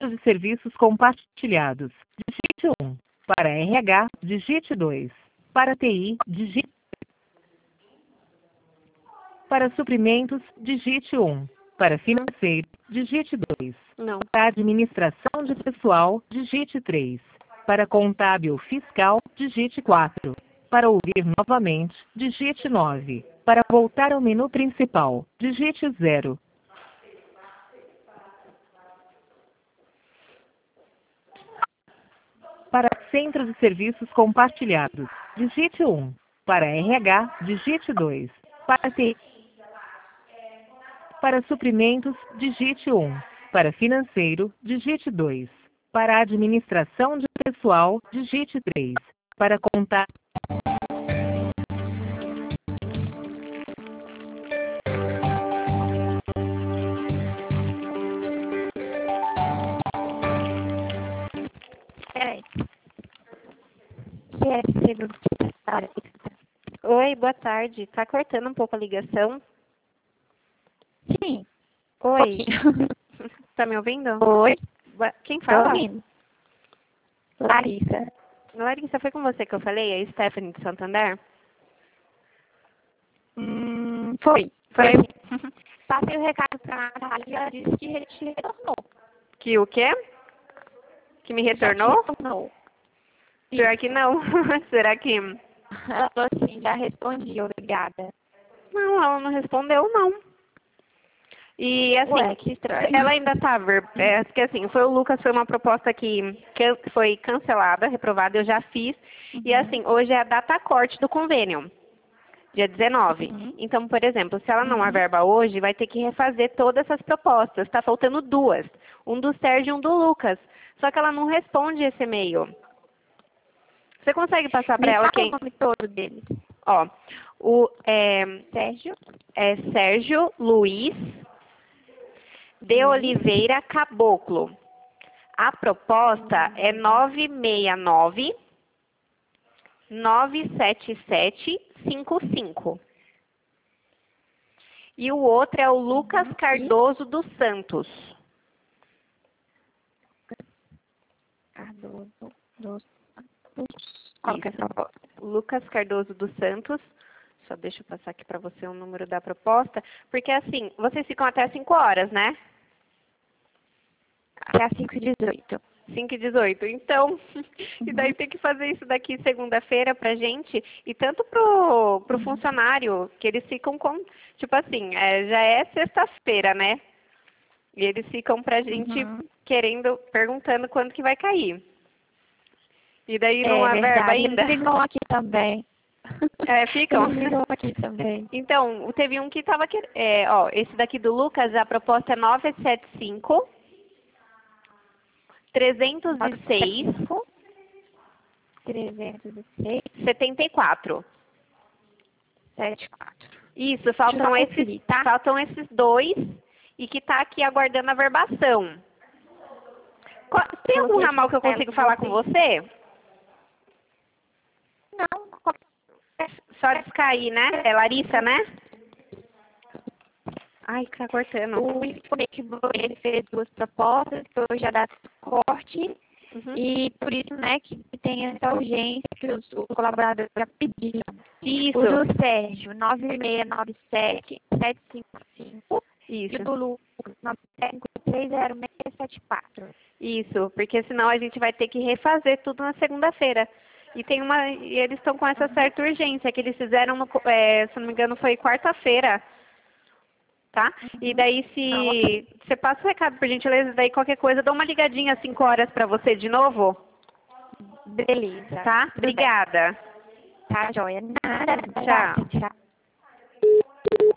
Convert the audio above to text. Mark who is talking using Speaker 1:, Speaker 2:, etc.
Speaker 1: de serviços compartilhados, digite 1. Para RH, digite 2. Para TI, digite. Para suprimentos, digite 1. Para financeiro, digite 2.
Speaker 2: Não.
Speaker 1: Para administração de pessoal, digite 3. Para contábil fiscal, digite 4. Para ouvir novamente, digite 9. Para voltar ao menu principal, digite 0. Para Centro de Serviços Compartilhados, digite 1. Para RH, digite 2. Para TI, para suprimentos, digite 1. Para financeiro, digite 2. Para administração de pessoal, digite 3. Para contar.
Speaker 3: Peraí. Que é seguro secretária?
Speaker 2: Oi, boa tarde. Tá cortando um pouco a ligação?
Speaker 3: Sim.
Speaker 2: Oi. Tá me ouvindo?
Speaker 3: Oi.
Speaker 2: Quem
Speaker 3: Tô
Speaker 2: fala?
Speaker 3: ouvindo. Larissa.
Speaker 2: Larissa, foi com você que eu falei? A Stephanie de Santander?
Speaker 3: Foi.
Speaker 2: Foi?
Speaker 3: Assim. Passei o recado pra Natália e ela disse que te retornou.
Speaker 2: Que o quê? Que me retornou?
Speaker 3: Já te retornou.
Speaker 2: Pior que não. Será que...
Speaker 3: Ela falou assim, já respondi, obrigada.
Speaker 2: Não, ela não respondeu, não. E assim,
Speaker 3: Ué, que estranho.
Speaker 2: ela ainda tá porque assim, foi o Lucas, foi uma proposta que foi cancelada, reprovada, eu já fiz. E assim, hoje é a data corte do convênio, dia 19. Então, por exemplo, se ela não averba hoje, vai ter que refazer todas essas propostas. Tá faltando 2. Um do Sérgio e um do Lucas. Só que ela não responde esse e-mail. Você consegue passar para ela quem...
Speaker 3: o nome todo deles.
Speaker 2: Ó,
Speaker 3: Sérgio.
Speaker 2: É Sérgio Luiz de Oliveira Caboclo. A proposta é 969 97755. E o outro é o Lucas Cardoso dos Santos.
Speaker 3: Cardoso dos Santos. Qual que é a proposta?
Speaker 2: Lucas Cardoso dos Santos. Só deixa eu passar aqui para você o número da proposta. Porque assim, vocês ficam até 5 horas, né?
Speaker 3: Até às 5h18.
Speaker 2: 5h18. Então, e daí tem que fazer isso daqui segunda-feira pra gente. E tanto pro funcionário, que eles ficam com... Tipo assim, já é sexta-feira, né? E eles ficam pra gente perguntando quando que vai cair. E daí não há verba ainda.
Speaker 3: Eles ficam aqui também.
Speaker 2: Ficam?
Speaker 3: Eles ficam aqui também.
Speaker 2: Então, teve um que tava... esse daqui do Lucas, a proposta é 975 306
Speaker 3: 306
Speaker 2: 74.
Speaker 3: 74.
Speaker 2: Isso, faltam esses 2 e que tá aqui aguardando a verbação. Tem algum ramal que eu consigo falar com você?
Speaker 3: Não,
Speaker 2: Só descair, né? É Larissa, né? Ai, tá cortando.
Speaker 3: o informe que ele fez 2 propostas, que hoje já dá corte, e por isso, né, que tem essa urgência que os colaboradores já pediram.
Speaker 2: Isso.
Speaker 3: O do Sérgio, 9697755.
Speaker 2: Isso.
Speaker 3: E o do Lucas, 9730674.
Speaker 2: Isso, porque senão a gente vai ter que refazer tudo na segunda-feira. E eles estão com essa certa urgência, que eles fizeram, se não me engano, foi quarta-feira. Tá? E daí, se você passa o recado por gentileza, daí qualquer coisa, dá uma ligadinha às 5 horas para você de novo.
Speaker 3: Beleza.
Speaker 2: Tá? Obrigada.
Speaker 3: Tá, joia. Nada.
Speaker 2: Tchau.
Speaker 3: Tchau.